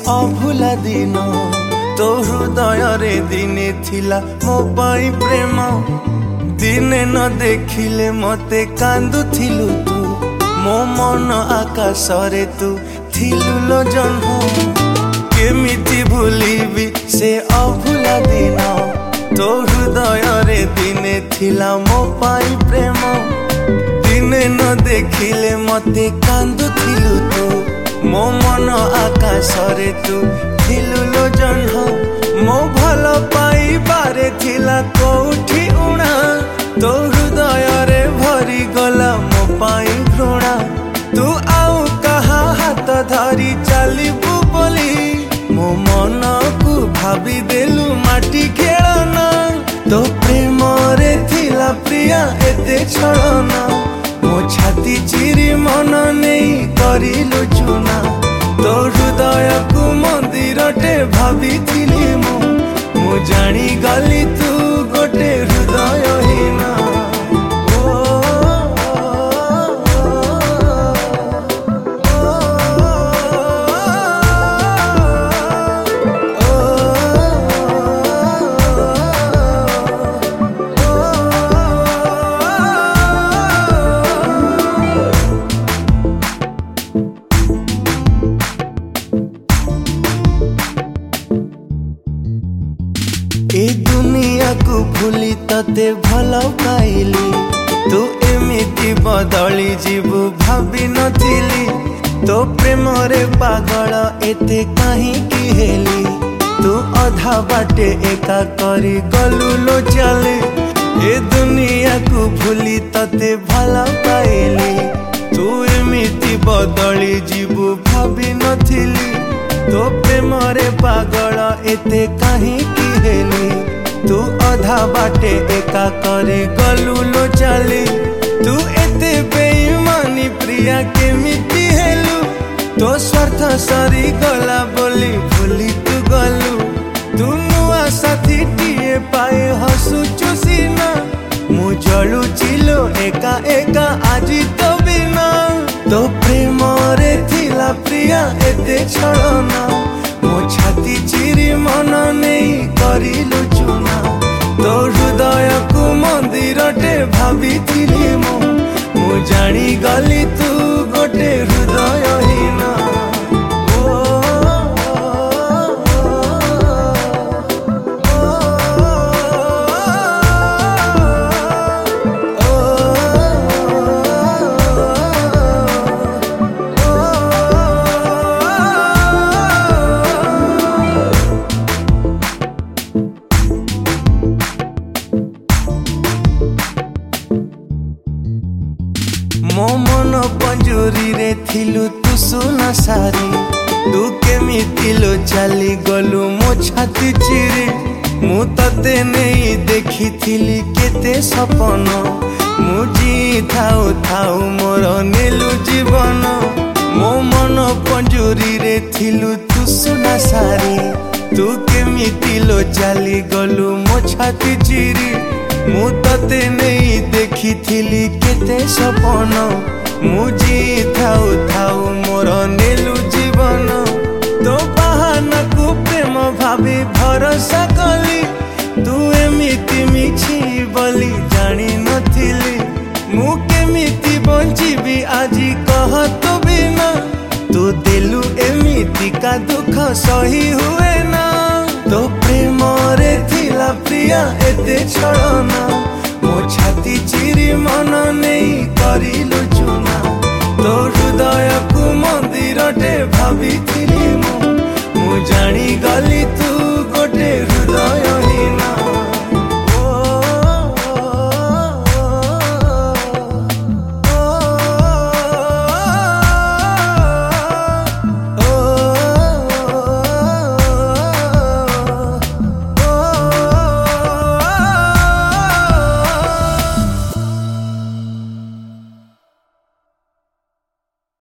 अभुला दिन तो हृदय रे दिने थिला मो पाई प्रेम दिने न देखिले मते कांदुथिलु तू मो मन आकाश रे तू थिलु लो जन्म केमिति भूलिबी से अभुला दिन तो हृदय रे दिने थिला मो पाई प्रेम दिने न देखिले मते कांदुथिलु तू मो मन आकाश रे तू थिलु लो जन्म मो भल पाई बारे थिला कोठी उणा तो हृदय रे भरी गला मो पाई घृणा तू आउ कहा हाथ धरी चलिबू बोली मो मन को भाभी देलु माटी खेलना तो प्रेम रे थिला प्रिया एते छलना मो छाती चिरी मन नहीं करिलु चुना तो हृदय को मंदिर टे भाभी थिली मु जानी गली तू गोटे हृदय हीना ए दुनिया को भूली तते भल पाइली तू एमिति बदली जीवु भाभी नथिली तो प्रेम रे पागल एते कहीं की हेली तू अधा बाटे एका करी गलु लो चले ए दुनिया को भूली तते भल पाइली तू एमिति बदली जीवु भाभी नथिली तो प्रेम रे पागल एते कहीं की हेली तू अधा बाटे एका करे गलु लो चली तू एते बेईमानी प्रिया केमिति हेलु तो स्वार्थ सरी गला बोली भूली तू गलु तू नुआ साथी टीए पाए हसुचु सीना मु जलु चिलो एका एका आजी तो बिना तो प्रेम रे थिला प्रिया एते छलना मो छाती चिरी मन नहीं करिलु चुना तो हृदय को मंदिर टे भाभी थिली मु जानी गली तू गोटे हृदय हीना मो मन पंजुरी रे थिलु तू सुना सारी तू केमिति लो चली गलु मो छाती चिरी मु तते नहीं देखी थिली केते सपन मु जी थाउ थाउ मोर नेलु जीवन मो मन पंजुरी रे थिलु तू सुना सारी तू केमिति लो चली गलु मो छाती चिरी मु तते नहीं देखी थिली केते सपन मु जी थाउ थाउ मोर नेलु जीवन तो बहाना को प्रेम भाभी भरोसा कली तू एमिति मिछि बोली जानी नथिली मु केमिति बंचिबी आजी कह तो बिना तू दिलु एमिति का दुख सही हुए ना तो प्रेम रे थिला प्रिया एते छलना मो छाती चिरी मन नहीं करिलु चुना तो हृदय को मंदिर टे भाभी थिली मु जानी गली